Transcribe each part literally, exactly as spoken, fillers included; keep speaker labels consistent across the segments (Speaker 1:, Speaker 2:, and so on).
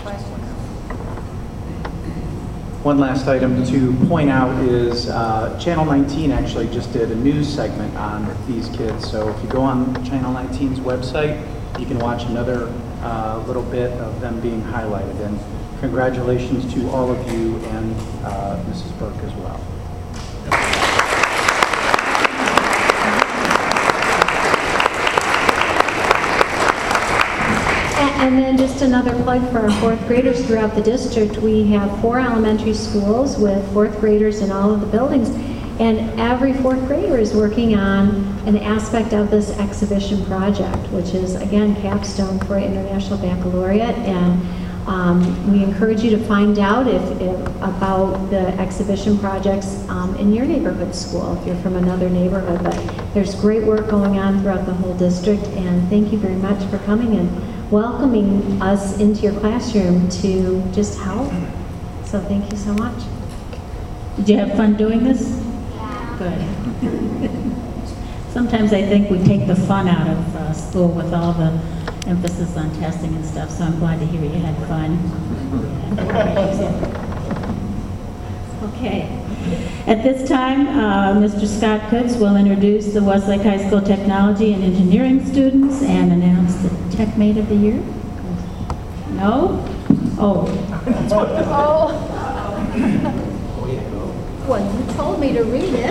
Speaker 1: One last item to point out is uh, Channel nineteen actually just did a news segment on these kids. So if you go on Channel nineteen's website, you can watch another uh, little bit of them being highlighted. And congratulations to all of you and uh, Missus Burke as well.
Speaker 2: And then just another plug for our fourth graders throughout the district. We have four elementary schools with fourth graders in all of the buildings. And every fourth grader is working on an aspect of this exhibition project, which is, again, capstone for International Baccalaureate. And um, we encourage you to find out if, if about the exhibition projects um, in your neighborhood school, if you're from another neighborhood. But there's great work going on throughout the whole district. And thank you very much for coming and welcoming us into your classroom to just help. So thank you so much.
Speaker 3: Did you have fun doing this? Yeah. Good. Sometimes I think we take the fun out of uh, school with all the emphasis on testing and stuff, so I'm glad to hear you had fun. Okay. At this time, uh, Mister Scott Kutz will introduce the Westlake High School Technology and Engineering students and announce the Tech Mate of the Year. No? Oh.
Speaker 2: Oh. Well, you told me to read it.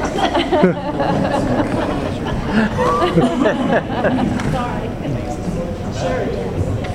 Speaker 2: Sorry. Sure, yes.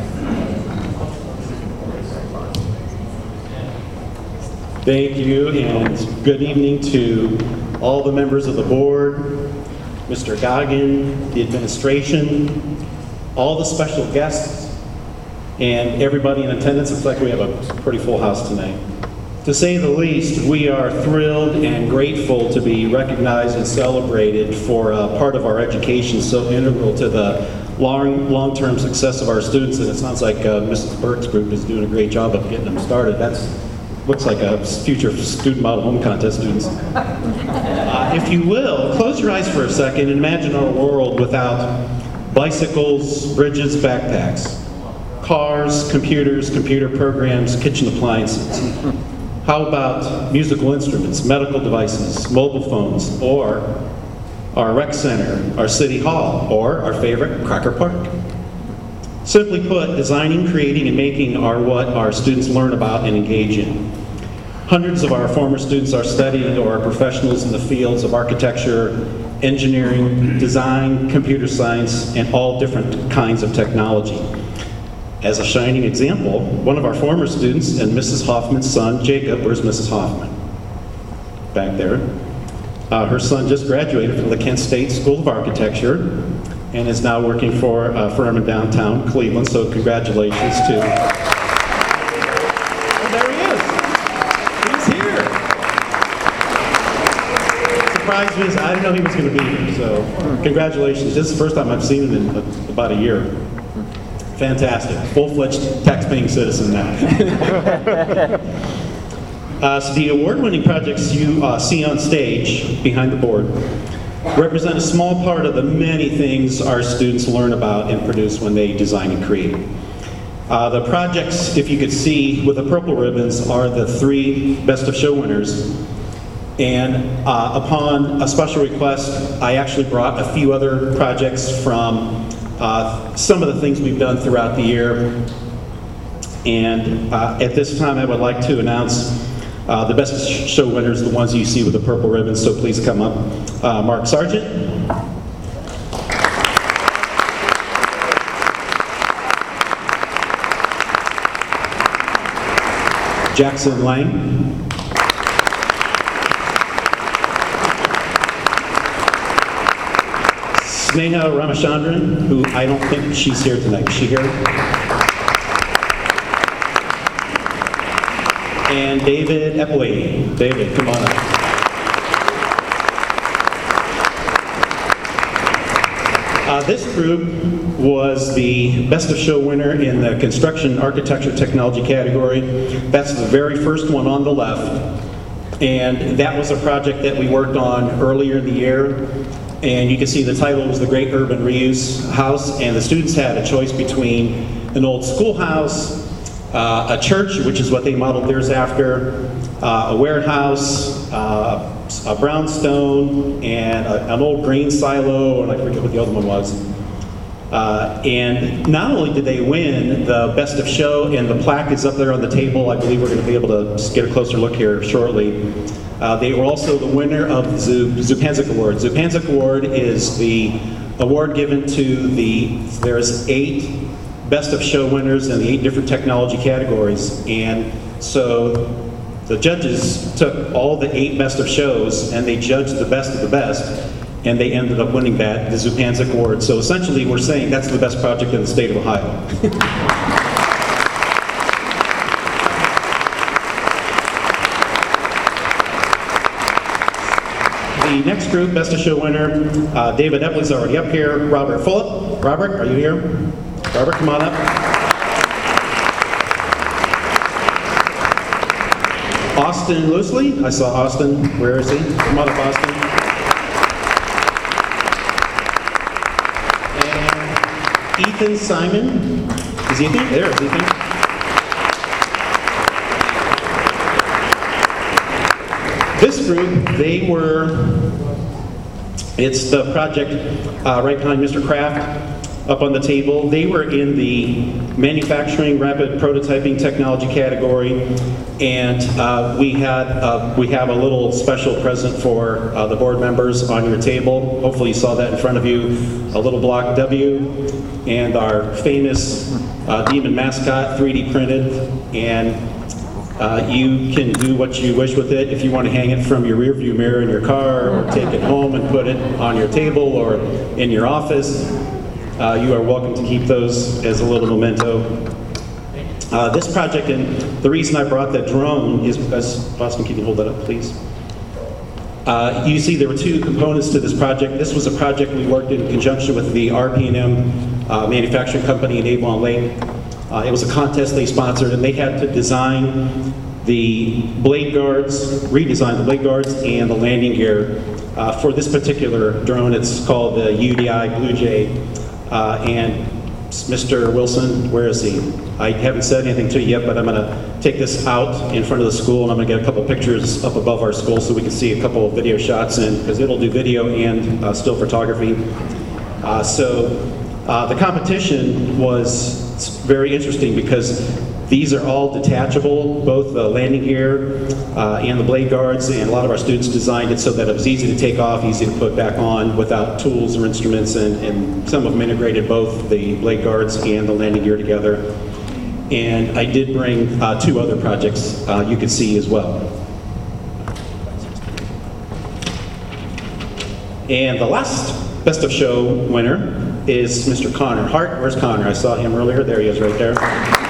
Speaker 4: Thank you, and good evening to all the members of the board, Mister Goggin, the administration, all the special guests, and everybody in attendance. It's like we have a pretty full house tonight. To say the least, we are thrilled and grateful to be recognized and celebrated for a part of our education so integral to the long, long-term success of our students, and it sounds like uh, Missus Burke's group is doing a great job of getting them started. That's looks like a future student model home contest students. Uh, if you will, close your eyes for a second and imagine our world without bicycles, bridges, backpacks, cars, computers, computer programs, kitchen appliances. How about musical instruments, medical devices, mobile phones, or our rec center, our city hall, or our favorite, Cracker Park? Simply put, designing, creating, and making are what our students learn about and engage in. Hundreds of our former students are studying or are professionals in the fields of architecture, engineering, design, computer science, and all different kinds of technology. As a shining example, one of our former students and Missus Hoffman's son, Jacob, where's Missus Hoffman? Back there. Uh, her son just graduated from the Kent State School of Architecture and is now working for a firm in downtown Cleveland, so congratulations to... Oh, there he is! He's here! Surprised me, I didn't know he was going to be here, so congratulations. This is the first time I've seen him in about a year. Fantastic. Full-fledged tax-paying citizen now. uh, so the award-winning projects you uh, see on stage behind the board represent a small part of the many things our students learn about and produce when they design and create. Uh, the projects, if you could see with the purple ribbons, are the three Best of Show winners. And uh, upon a special request, I actually brought a few other projects from uh, some of the things we've done throughout the year. And uh, at this time, I would like to announce Uh, the Best Show winners, the ones you see with the purple ribbons, so please come up. Uh, Mark Sargent. Jackson Lang. Sneha Ramachandran, who I don't think she's here tonight. Is she here? And David Eppley. David, come on up. Uh, this group was the Best of Show winner in the Construction Architecture Technology category. That's the very first one on the left. And that was a project that we worked on earlier in the year. And you can see the title was the Great Urban Reuse House. And the students had a choice between an old schoolhouse, uh, a church, which is what they modeled theirs after, uh, a warehouse, uh, a brownstone, and a, an old grain silo, and I forget what the other one was. Uh, and not only did they win the Best of Show, and the plaque is up there on the table, I believe we're going to be able to get a closer look here shortly. Uh, they were also the winner of the Zupanzik Award. Zupanzik Award is the award given to the, there's eight Best of Show winners in the eight different technology categories. And so the judges took all the eight Best of Shows and they judged the best of the best, and they ended up winning that, the Zupanzik Award. So essentially we're saying that's the best project in the state of Ohio. The next group, Best of Show winner, uh, David Epley's already up here. Robert Fulop. Robert, are you here? Robert, come on up. Austin Loosley. I saw Austin. Where is he? Come on up, Austin. Ethan Simon. Is Ethan? There is Ethan. This group, they were, it's the project uh, right behind Mister Kraft up on the table. They were in the manufacturing rapid prototyping technology category, and uh, we had uh, we have a little special present for uh, the board members on your table. Hopefully you saw that in front of you. A little block W and our famous uh, demon mascot, three D printed, and uh, you can do what you wish with it. If you want to hang it from your rear view mirror in your car, or take it home and put it on your table or in your office, uh, you are welcome to keep those as a little memento. Uh, this project, and the reason I brought that drone is because, Boston, can you hold that up, please? Uh, you see there were two components to this project. This was a project we worked in conjunction with the R P and M uh, manufacturing company in Avon Lake. Uh, it was a contest they sponsored, and they had to design the blade guards, redesign the blade guards and the landing gear uh, for this particular drone. It's called the U D I Blue Jay. Uh, and Mister Wilson, where is he? I haven't said anything to you yet, but I'm going to take this out in front of the school, and I'm going to get a couple pictures up above our school so we can see a couple of video shots, in because it'll do video and uh, still photography. Uh, so uh, the competition was very interesting because these are all detachable, both the landing gear uh, and the blade guards, and a lot of our students designed it so that it was easy to take off, easy to put back on without tools or instruments, and, and some of them integrated both the blade guards and the landing gear together. And I did bring uh, two other projects uh, you could see as well. And the last Best of Show winner is Mister Connor Hart. Where's Connor? I saw him earlier. There he is right there.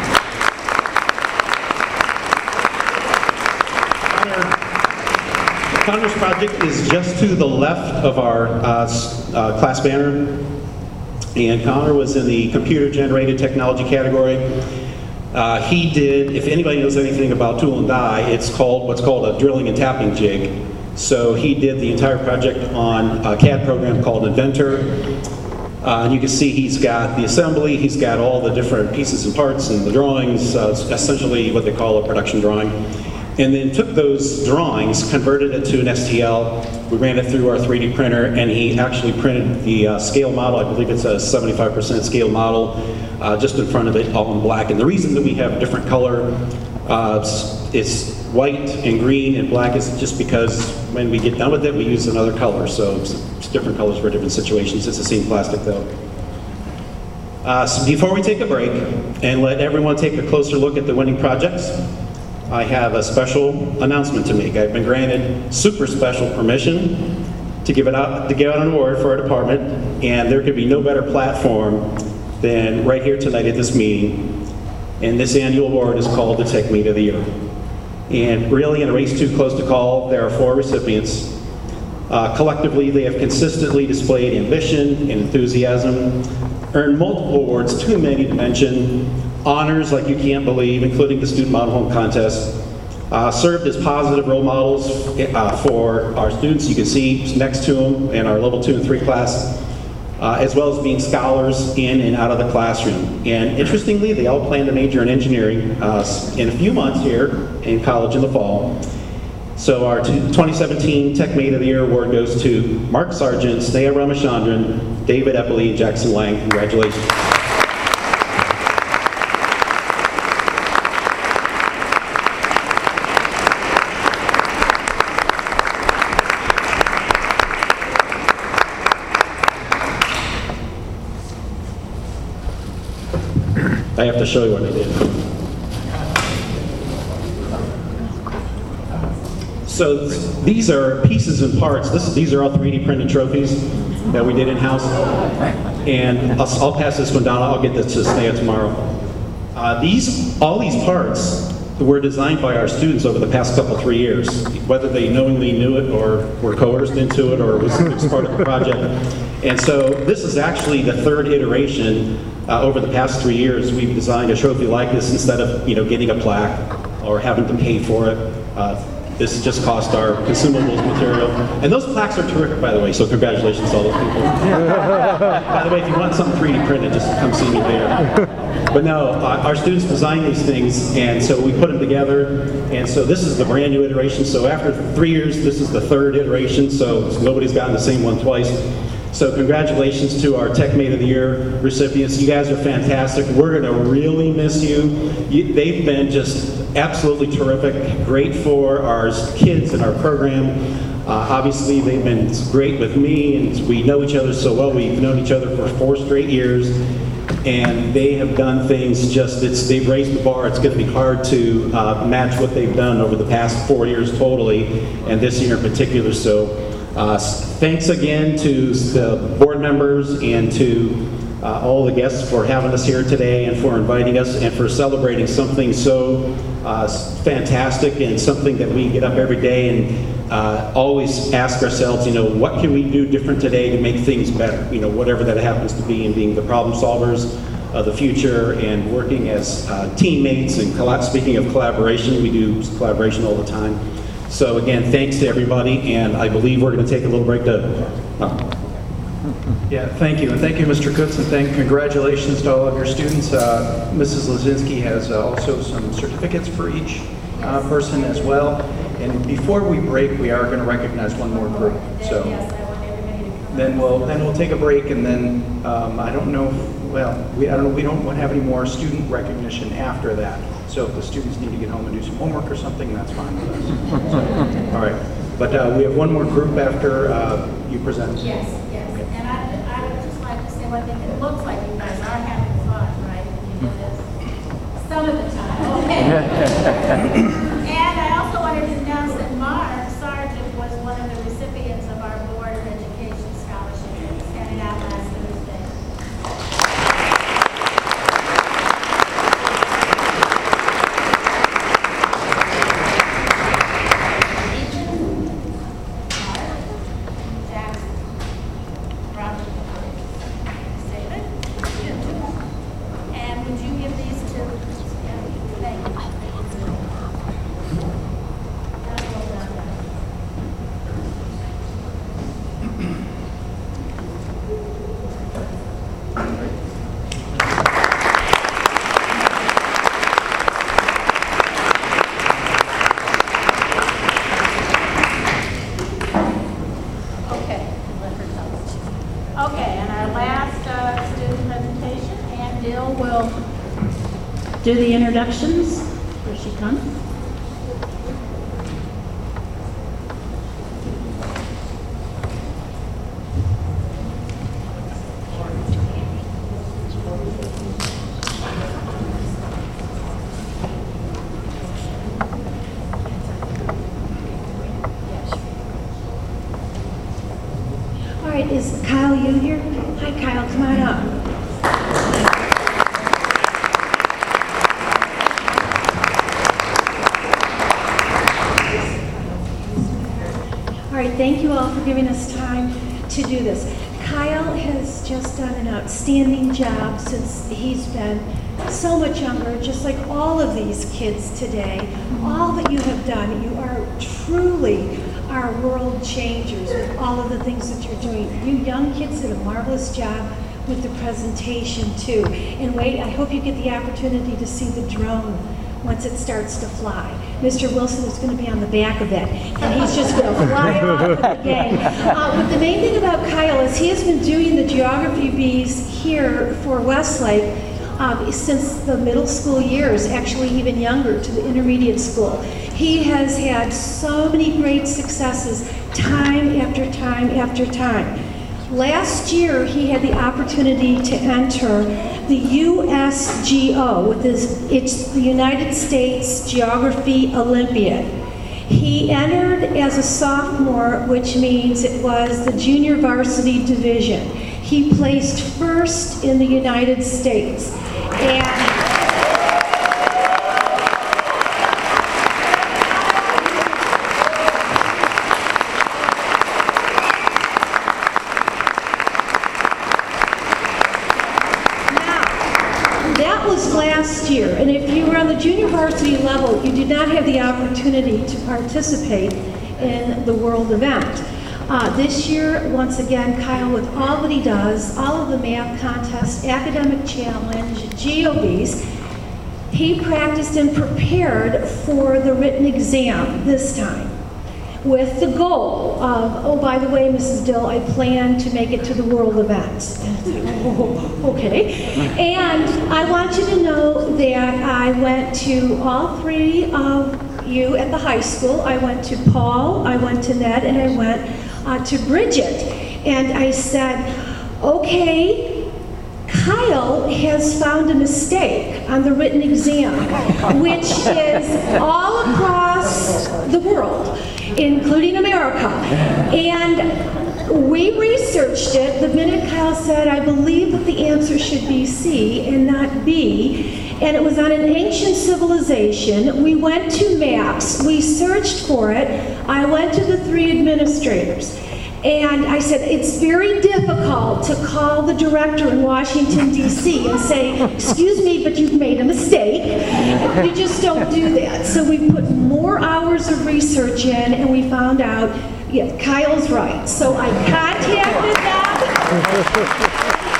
Speaker 4: Connor's project is just to the left of our uh, uh, class banner, and Connor was in the computer-generated technology category. Uh, he did, if anybody knows anything about tool and die, it's called what's called a drilling and tapping jig. So he did the entire project on a C A D program called Inventor. Uh, and you can see he's got the assembly, he's got all the different pieces and parts and the drawings, uh, essentially what they call a production drawing. And then took those drawings, converted it to an S T L, we ran it through our three D printer, and he actually printed the uh, scale model. I believe it's a seventy-five percent scale model, uh, just in front of it, all in black. And the reason that we have a different color, uh, it's, it's white and green and black, is just because when we get done with it, we use another color. So it's, it's different colors for different situations. It's the same plastic though. Uh, so before we take a break and let everyone take a closer look at the winning projects, I have a special announcement to make. I've been granted super special permission to give it out to give out an award for our department, and there could be no better platform than right here tonight at this meeting. And this annual award is called the Tech Meet of the Year. And really, in a race too close to call, there are four recipients. Uh, collectively, they have consistently displayed ambition and enthusiasm, earned multiple awards, too many to mention, honors like you can't believe, including the Student Model Home Contest, uh, served as positive role models uh, for our students. You can see next to them in our level two and three class. uh, as well as being scholars in and out of the classroom. And interestingly, they all plan to major in engineering uh, in a few months here in college in the fall. So our twenty seventeen Tech Mate of the Year award goes to Mark Sargent, Sneha Ramachandran, David Eppley, and Jackson Lang. Congratulations. I have to show you what I did. So these are pieces and parts. This, these are all three D printed trophies that we did in-house. And I'll, I'll pass this one down. I'll get this to Sneha tomorrow. Uh, these, all these parts were designed by our students over the past couple, three years, whether they knowingly knew it or were coerced into it or was, was part of the project. And so this is actually the third iteration. Uh, over the past three years, we've designed a trophy like this instead of, you know, getting a plaque or having to pay for it. Uh, this just cost our consumables material. And those plaques are terrific, by the way, so congratulations to all those people. By the way, if you want something three D printed, just come see me there. But no, uh, our students designed these things, and so we put them together. And so this is the brand new iteration. So after three years, this is the third iteration, so nobody's gotten the same one twice. So congratulations to our Tech Mate of the Year recipients. You guys are fantastic. We're going to really miss you. you. They've been just absolutely terrific, great for our kids and our program. Uh, obviously, they've been great with me, and we know each other so well. We've known each other for four straight years, and they have done things just, it's, they've raised the bar. It's going to be hard to uh, match what they've done over the past four years totally, and this year in particular. So. Uh, thanks again to the board members and to uh, all the guests for having us here today and for inviting us and for celebrating something so uh, fantastic and something that we get up every day and uh, always ask ourselves, you know, what can we do different today to make things better? You know, whatever that happens to be, and being the problem solvers of the future and working as uh, teammates. And speaking of collaboration, we do collaboration all the time. So again, thanks to everybody, and I believe we're going to take a little break to... Oh.
Speaker 1: Yeah, thank you, and thank you, Mister Kutz, and thank, congratulations to all of your students. Uh, Missus Lazinski has uh, also some certificates for each uh, person as well. And before we break, we are going to recognize one more group. So then we'll then we'll take a break, and then um, I don't know. If, well, we I don't know. We don't have any more student recognition after that. So if the students need to get home and do some homework or something, that's fine with us. So, all right. But uh, we have one more group after uh, you present.
Speaker 5: Yes, yes. Okay. And I, I would just like to say one thing. It looks like you guys are having fun, right? When you do this. Some of the time. Okay. And I also wanted to announce that Mark Sargent was one of the recipients of our Board of Education Scholarship that was handed out last Thursday.
Speaker 3: Do the introductions. Here she comes.
Speaker 6: All right, is Kyle you here? Hi Kyle, come on up. Thank you all for giving us time to do this. Kyle has just done an outstanding job since he's been so much younger, just like all of these kids today. All that you have done, you are truly are world changers with all of the things that you're doing. You young kids did a marvelous job with the presentation too. And wait, I hope you get the opportunity to see the drone once it starts to fly. Mister Wilson is going to be on the back of it, and he's just going to fly off with the gang. Uh, but the main thing about Kyle is he has been doing the geography bees here for Westlake um, since the middle school years, actually even younger, to the intermediate school. He has had so many great successes time after time after time. Last year, he had the opportunity to enter the U S G O, with his, it's the United States Geography Olympiad. He entered as a sophomore, which means it was the junior varsity division. He placed first in the United States. And last year, and if you were on the junior varsity level, you did not have the opportunity to participate in the world event. Uh, this year, once again, Kyle, with all that he does, all of the math contests, academic challenge, G O Bs, he practiced and prepared for the written exam this time, with the goal of, oh, by the way, Missus Dill, I plan to make it to the world event. Oh, okay. And I want you to know that I went to all three of you at the high school. I went to Paul, I went to Ned, and I went uh, to Bridget. And I said, okay, Kyle has found a mistake on the written exam, which is all across the world, including America. And we researched it. The minute Kyle said, I believe that the answer should be C and not B, and it was on an ancient civilization. We went to maps, we searched for it. I went to the three administrators, and I said, it's very difficult to call the director in Washington, D C and say, excuse me, but you've made a mistake. You just don't do that. So we put more hours of research in, and we found out, yeah, Kyle's right. So I contacted them.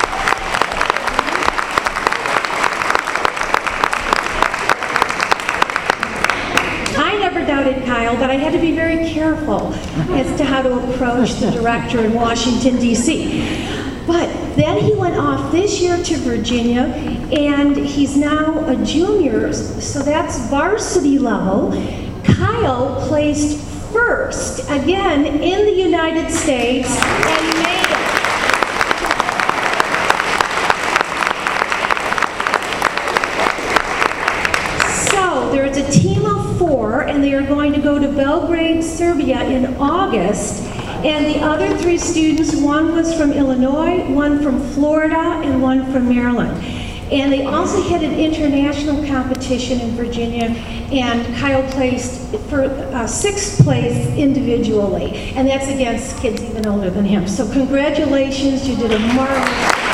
Speaker 6: Doubted Kyle, but I had to be very careful as to how to approach the director in Washington, D C But then he went off this year to Virginia, and he's now a junior, so that's varsity level. Kyle placed first, again, in the United States, and made it. So there's a team of four, and they are going to go to Belgrade, Serbia in August. And the other three students, one was from Illinois, one from Florida, and one from Maryland. And they also had an international competition in Virginia, and Kyle placed for uh, sixth place individually. And that's against kids even older than him. So congratulations, you did a marvelous job.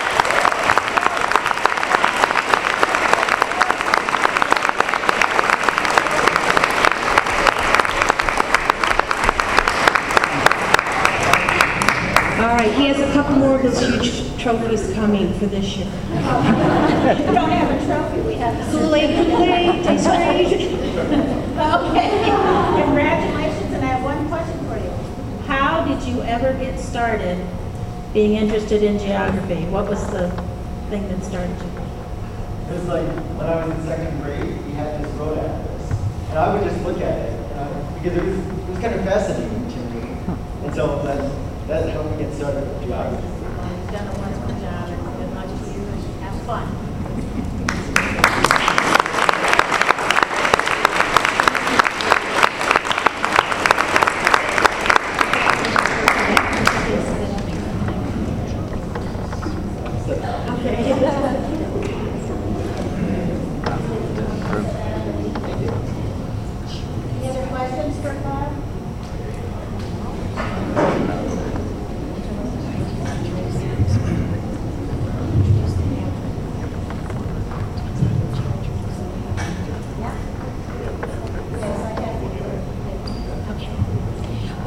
Speaker 6: He has a couple more of those huge trophies coming for this year.
Speaker 5: We don't have a trophy, we have a
Speaker 6: Kool-Aid, Kool-Aid, tastes great.
Speaker 5: Okay, congratulations, and I have one question for you.
Speaker 3: How did you ever get started being interested in geography? What was the thing that started you?
Speaker 7: It was like when I was in second grade, we had this road atlas, and I would just look at it uh, because it was, it was kind of fascinating to me. And so then that helped me get started with geography.
Speaker 5: Well, you've done a wonderful job, and good luck to you, and have fun. Any other questions for Bob?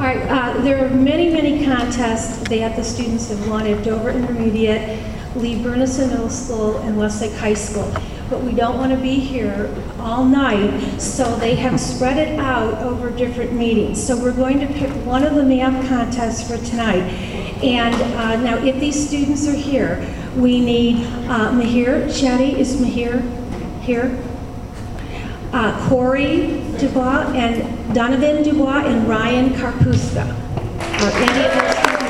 Speaker 6: right, uh, there are many, many contests that the students have won at Dover Intermediate, Lee Burnison Middle School, and Westlake High School. But we don't want to be here all night, so they have spread it out over different meetings. So we're going to pick one of the math contests for tonight. And uh, now, if these students are here, we need uh, Mahir Chetty. Is Mahir here? Uh, Corey Dubois and Donovan Dubois and Ryan Karpuska. Are any of those students here?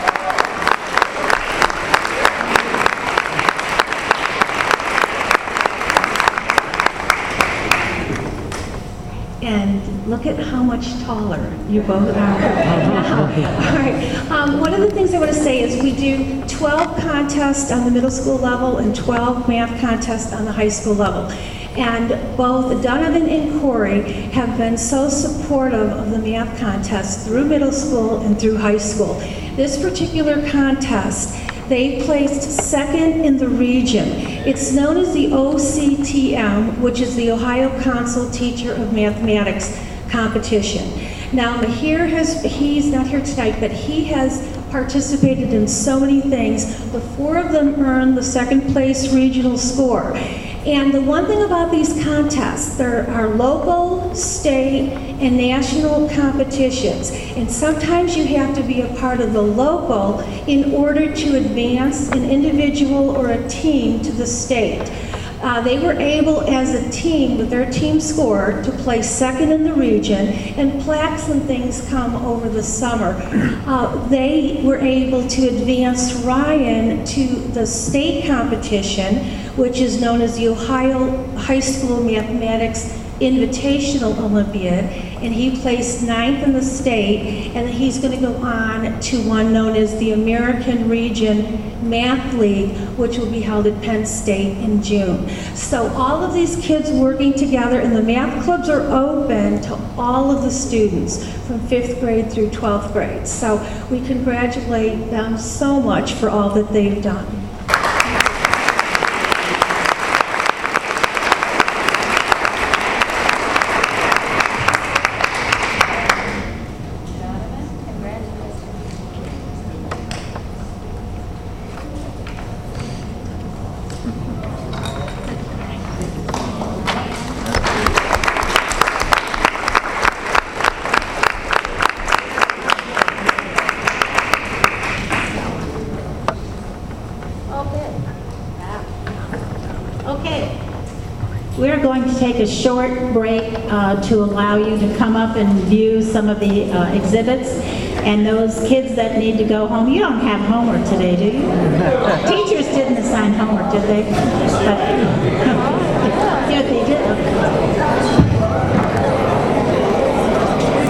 Speaker 6: And look at how much taller you both are now. All right. Um, one of the things I want to say is we do twelve contests on the middle school level and twelve math contests on the high school level. And both Donovan and Corey have been so supportive of the math contest through middle school and through high school. This particular contest, they placed second in the region. It's known as the O C T M, which is the Ohio Council Teacher of Mathematics competition. Now, Mahir has, he's not here tonight, but he has participated in so many things. The four of them earned the second place regional score. And the one thing about these contests, there are local, state, and national competitions. And sometimes you have to be a part of the local in order to advance an individual or a team to the state. Uh, they were able, as a team, with their team score, to place second in the region, and plaques and things come over the summer. Uh, they were able to advance Ryan to the state competition, which is known as the Ohio High School Mathematics Invitational Olympiad, and he placed ninth in the state, and he's going to go on to one known as the American Region Math League, which will be held at Penn State in June. So all of these kids working together, and the math clubs are open to all of the students from fifth grade through twelfth grade. So we congratulate them so much for all that they've done.
Speaker 3: We're going to take a short break uh, to allow you to come up and view some of the uh, exhibits. And those kids that need to go home, you don't have homework today, do you? Teachers didn't assign homework, did they? But, yeah, they did.